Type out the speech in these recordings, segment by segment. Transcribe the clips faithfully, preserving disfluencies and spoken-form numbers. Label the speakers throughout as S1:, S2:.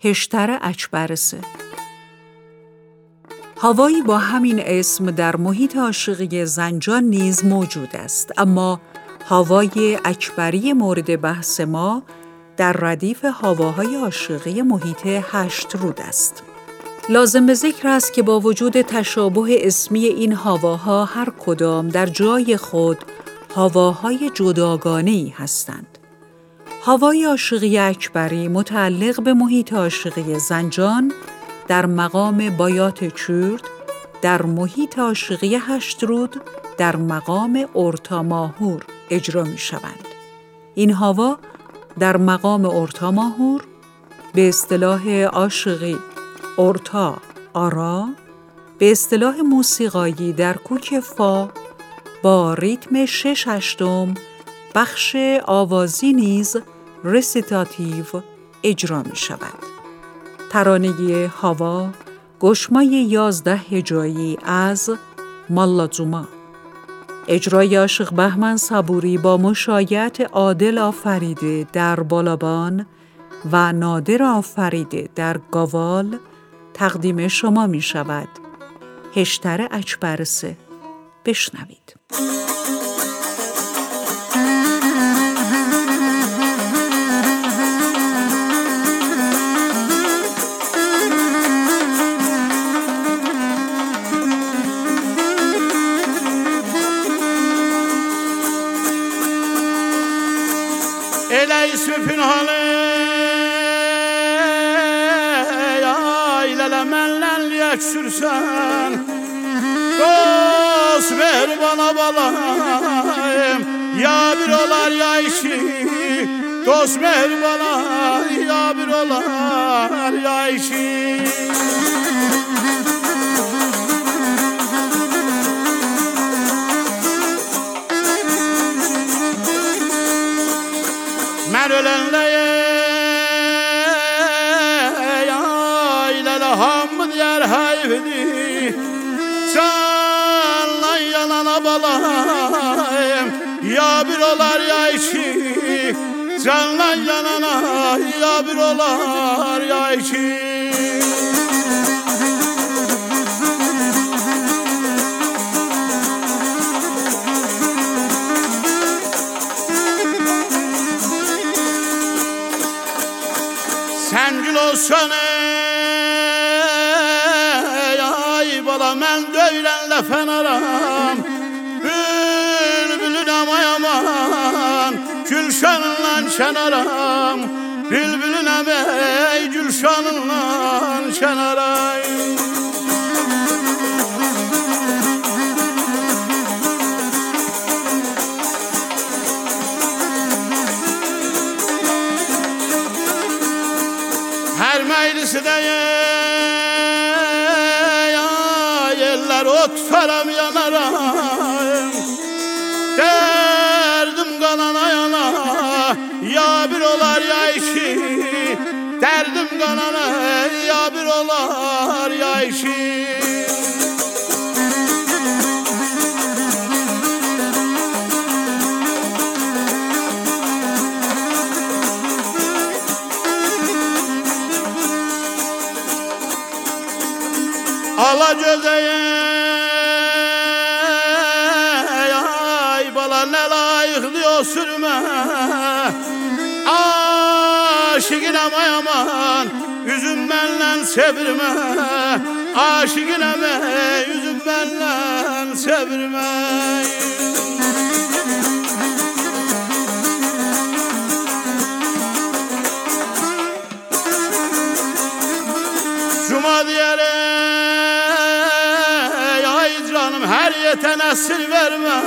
S1: هشتر اکبرسه. هاوایی با همین اسم در محیط عاشقی زنجان نیز موجود است، اما هاوای اکبری مورد بحث ما در ردیف هاواهای عاشقی محیط هشت رود است. لازم به ذکر است که با وجود تشابه اسمی این هاواها هر کدام در جای خود هاواهای جداگانه‌ای هستند. هاوای عاشقی اکبری متعلق به محیط عاشقی زنجان در مقام بایات کرد، در محیط عاشقی هشت رود در مقام اورتا ماهور اجرا می شوند. این هاوا در مقام اورتا ماهور به اصطلاح عاشقی اورتا آرا، به اصطلاح موسیقایی در کوک فا با ریتم شش هشتم بخش آوازی نیز رسیتاتیو اجرا می شود. ترانه هاوا گشمای یازده هجایی از مالازوما، اجرای عاشق بهمن صبوری با مشایعت عادل آفریده در بالابان و نادر آفریده در گاوال تقدیم شما می شود. هشتر اکبرسه. بشنوید.
S2: Eleysi pinhane ailelemenle yaksürsen dost ver bana balayım ya bir olar ya işi dost ver bana ya bir olar ya işi ben ölenleye ailele hamd yer hayvdi canla yanana balayım ya bir olar ya işi canla yanana ya bir olar ya işi sen gül olsan ey ay bala men döylenle fenaram bülbülün amay aman gülşanınla şenaram bülbülün amay gülşanınla şenaram her meclisi de yerler ot faram yanarım derdim kanana yana ya bir olar ya işi derdim kanana ya bir olar ya işi ala gözeye ay bala ne layık diyor sürme aşıkın amay aman üzüm benle sevirme aşıkın amay üzüm benle sevirme Cuma diyere her yeten esir verme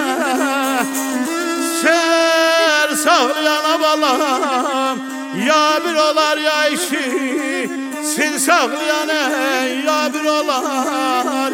S2: ser sağlayana balam ya bir olar ya işi sil sağlayana ya bir olar